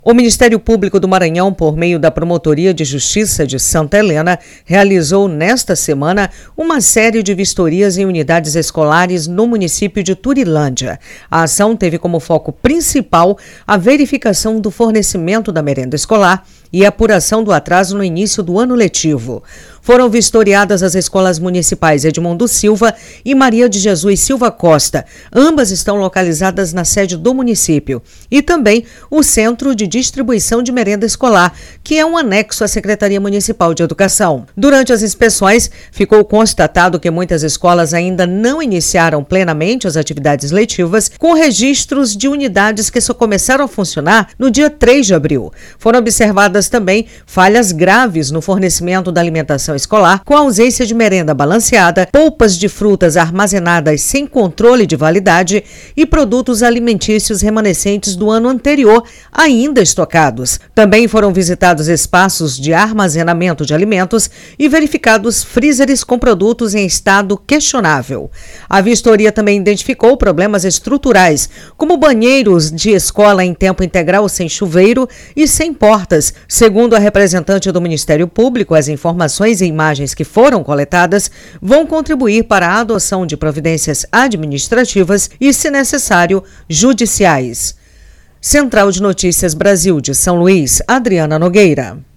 O Ministério Público do Maranhão, por meio da Promotoria de Justiça de Santa Helena, realizou nesta semana uma série de vistorias em unidades escolares no município de Turilândia. A ação teve como foco principal a verificação do fornecimento da merenda escolar e a apuração do atraso no início do ano letivo. Foram vistoriadas as escolas municipais Edmundo Silva e Maria de Jesus Silva Costa. Ambas estão localizadas na sede do município. E também o Centro de Distribuição de Merenda Escolar, que é um anexo à Secretaria Municipal de Educação. Durante as inspeções, ficou constatado que muitas escolas ainda não iniciaram plenamente as atividades letivas, com registros de unidades que só começaram a funcionar no dia 3 de abril. Foram observadas também falhas graves no fornecimento da alimentação escolar, com ausência de merenda balanceada, polpas de frutas armazenadas sem controle de validade e produtos alimentícios remanescentes do ano anterior ainda estocados. Também foram visitados espaços de armazenamento de alimentos e verificados freezers com produtos em estado questionável. A vistoria também identificou problemas estruturais, como banheiros de escola em tempo integral sem chuveiro e sem portas. Segundo a representante do Ministério Público, as informações e imagens que foram coletadas vão contribuir para a adoção de providências administrativas e, se necessário, judiciais. Central de Notícias Brasil de São Luís, Adriana Nogueira.